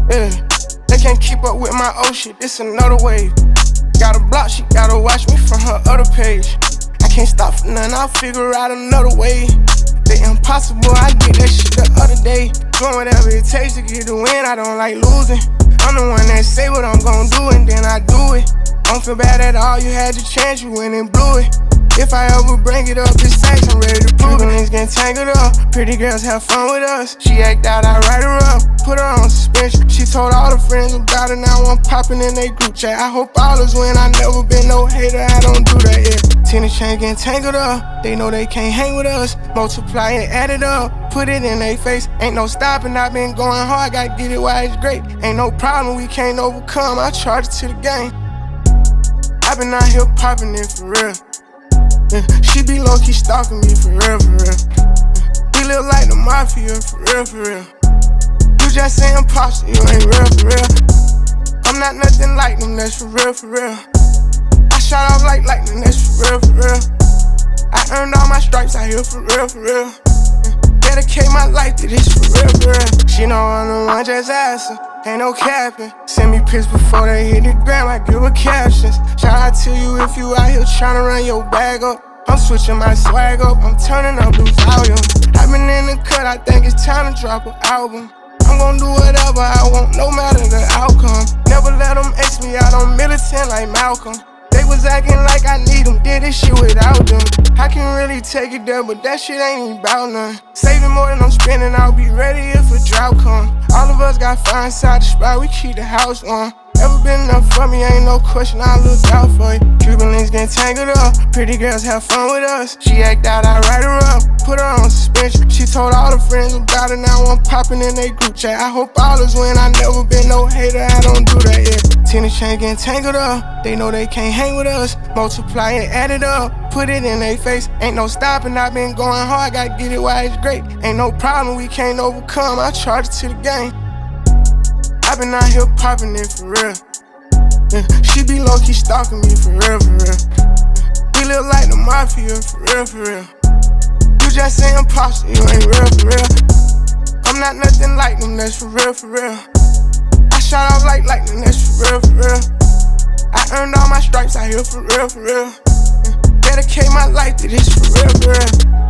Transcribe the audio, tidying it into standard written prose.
Yeah, they can't keep up with my old shit, this another wave. Got a block, she gotta watch me from her other page. I can't stop for nothing, I'll figure out another way. The impossible, I did that shit the other day. Doing whatever it takes to get the win, I don't like losing. I'm the one that say what I'm gon' do and then I do it. Don't feel bad at all, you had your chance, you went and blew it. If I ever bring it up, it's facts, I'm ready to prove it. Niggas getting tangled up, pretty girls have fun with us. She act out, I write her up, put her on suspension. She told all her friends about it, now I'm popping in they group chat. I hope all is win, I never been no hater, I don't do that, yeah. Tennis chains getting tangled up, they know they can't hang with us. Multiply and add it up, put it in they face. Ain't no stopping, I been going hard, gotta get it while it's great. Ain't no problem we can't overcome, I charge it to the game. I been out here popping it for real. Yeah, she be low-key stalking me for real, for real. We live like the mafia, for real, for real. You just say imposter, you ain't real, for real. I'm not nothing like them, that's for real, for real. I shot off like lightning, that's for real, for real. I earned all my stripes out here, for real, for real. Dedicate my life to this, for real, for real. She know I'm the one, just ask her, ain't no capping. Send me pics before they hit the gram, I give her captions. Shout out to you if you out here tryna run your bag up. I'm switching my swag up, I'm turning up the volume. I've been in the cut, I think it's time to drop an album. I'm gon' do whatever I want, no matter the outcome. Never let them X me out, I'm militant like Malcolm. They was acting like I need them, did this shit without them. I can really take it there, but that shit ain't even about none. Saving more than I'm spending, I'll be ready if a drought come. All of us got fire inside the spot, we keep the house on. Ever been enough for me, ain't no question, I look out for you. Cuban links getting tangled up, pretty girls have fun with us. She act out, I write her up, put her on suspension. She told all her friends about it, now I'm popping in they group chat. I hope all is win, I never been no hater, I don't do that, yeah. Tennis chains getting tangled up, they know they can't hang with us. Multiply and add it up, put it in they face. Ain't no stopping, I been going hard, gotta get it while it's great. Ain't no problem we can't overcome, I charge it to the game. I been out here popping it for real. Yeah, she be low-key stalking me for real, for real. We live like the mafia, for real, for real. You just say imposter, you ain't real, for real. I'm not nothing like them, that's for real, for real. I shot off like lightning, that's for real, for real. I earned all my stripes out here, for real, for real. Dedicate my life to this, for real, for real.